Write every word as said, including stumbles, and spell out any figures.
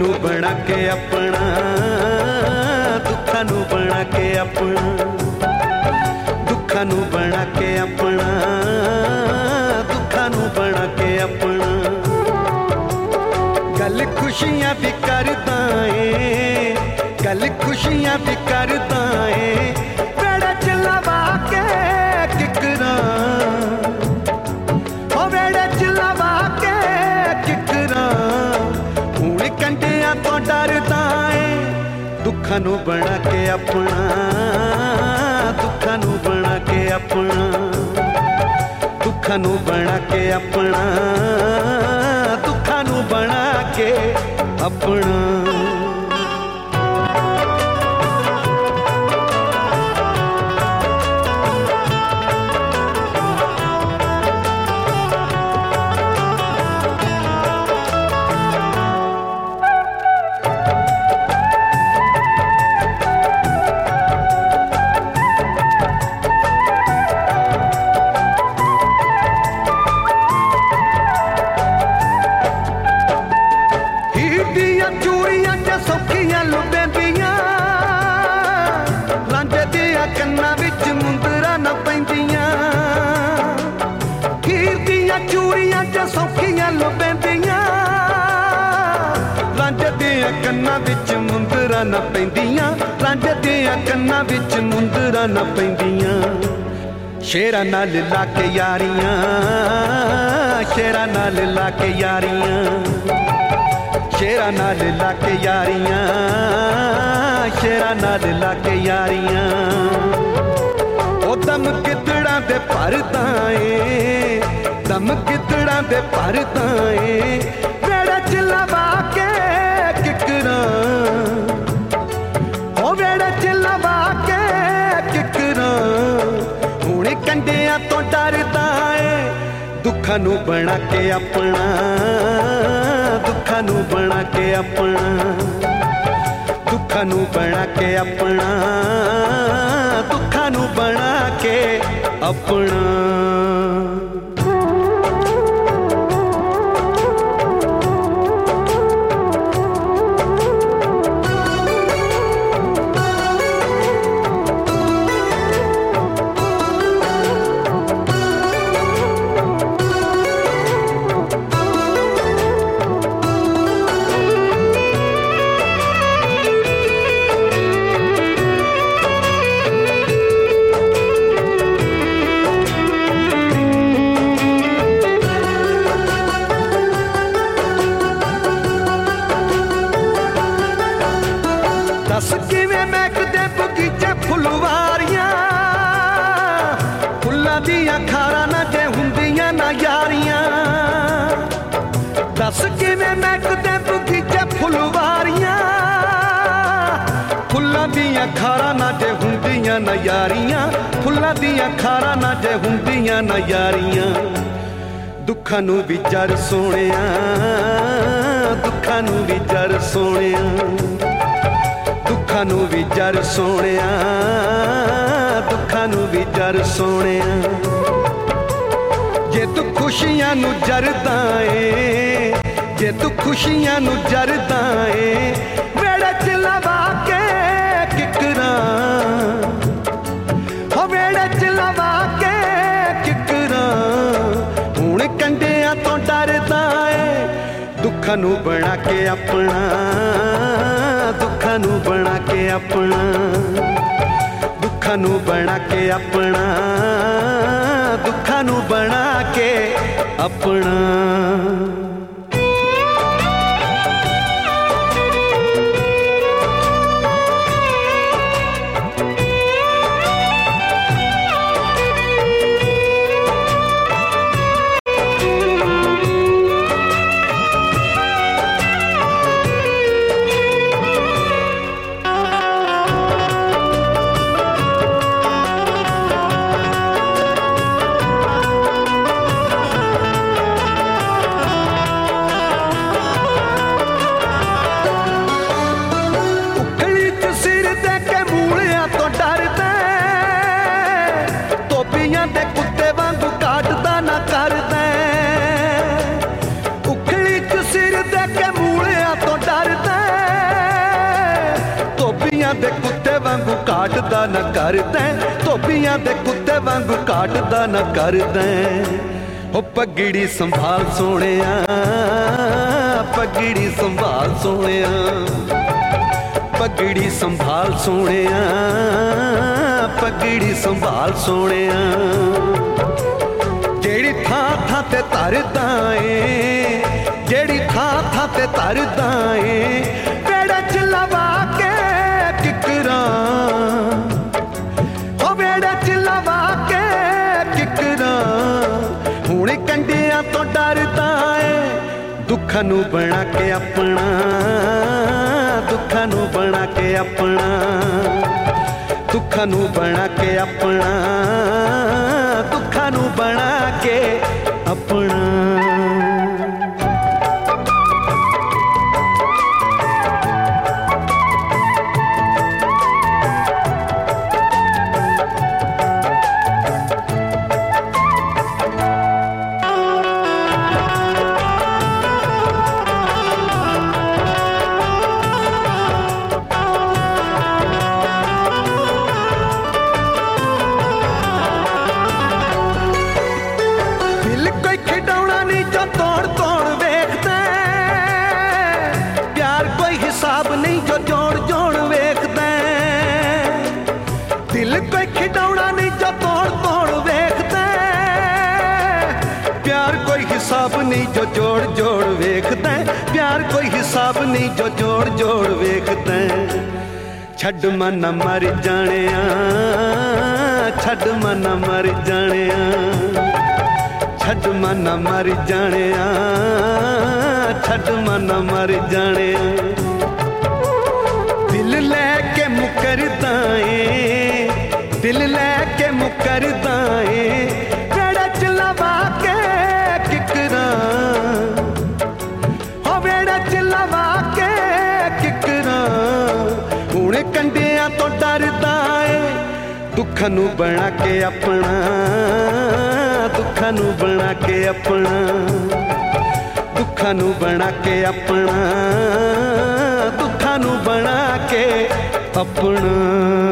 नू बना के अपना, दुखां नू बना के अपना, दुखां नू बना के अपना, दुखां नू बना के अपना। गल खुशियां दी करदा ऐ, गल खुशियां दी करदा ऐ, वेड़े च लवा के किकरां, ओ वेड़े च लवा के किकरां, हुण कंडियां तो डरदा ऐ। दुखां नू बना के अपना, दुखां नू बना के अपना, दुखां नू बना के अपना, दुखां नू बना के अपना। कन्ना विच मुंदरा न पैंदियां, रांझे दियां कन्ना विच मुंदरा न पैंदियां। शेरा नाल ला के यारियां, शेरा नाल ला के यारियां, शेरा नाल ला के यारियां, शेरा नाल ला के यारियां। ओ दम गिदड़ां दे भरदा ऐ, दम गिदड़ां दे भरदा ऐ, वेड़े च लवा के किकरां, ओ वेड़े च लवा के किकरां, हुण कंडियां तो डरदा ऐ। दुखां नू बना के अपना, दुखां नू बना के अपना, दुखां नू बना के अपना, दुखां नू बना के अपना। दस किवें महकदे बगीचे फुलवारियां, फुल्लां दियां खारां ना जे हुंदियां ना यारियां। दस किवें महकदे बगीचे फुलवारियां, फुल्लां दियां खारां ना जे हुंदियां ना यारियां, फुल्लां दियां खारां ना जे हुंदियां ना यारियां। दुखां नू भी जर सोहणिया, दुखां नू भी जर सोहणिया, दुखां नू भी जर सोहणिया, दुखां नू भी जर सोहणिया। जे तू खुशियां नू जरदा ऐ, जे तू खुशियां नू जरदा ऐ, वेड़े च लवा के किकरां, हो वेड़े च लवा के किकरां, हुण कंडियां तो डरदा ऐ। दुखां नू बना के अपना, दुखां नू बना के अपना, दुखां नू बना के अपना, दुखां नू बना के अपना। वांगू काटदा न करदा, धोबियां दे कुत्ते वांगू काटदा न करदा। ओ पगड़ी संभाल सोहणिया, पगड़ी संभाल सोहणिया, पगड़ी संभाल सोहणिया, पगड़ी संभाल सोहणिया। जेड़ी थां थां ते तरदा ए, जेड़ी थां थां ते तरदा ए, बेड़े च लवा के किकरां, ओ बेड़े च लवा के किकरां। हुण कंडियां तो डरदा ए, दुखां नूं बना के अपना, दुखां नूं बना के अपना, दुखां नूं बना के अपना, दुखां नूं बना के अपना। दिल कोई खिडौना नहीं जो तोड़ तोड़ वेखदा, प्यार कोई हिसाब नहीं जो जोड़ जोड़ वेखदा, प्यार कोई हिसाब नहीं जो जोड़ जोड़ वेखदा। छड्ड मन मर जाणिया, छड्ड मन मर जाणिया, छड्ड मन मर जाणिया, छड्ड मन मर जाणिया। दिल लैके मुकरदा ए, दिल लैके मुकरदा ए, बेड़े च लवा के किकरां, हो बेड़े च लवा के किकरां। हुण कंडियां तो डरदा ए, दुखां नूं बना के अपना, दुखां नूं बना के अपना, दुखां नूं बना के अपना, दुखां नूं बना के अपना।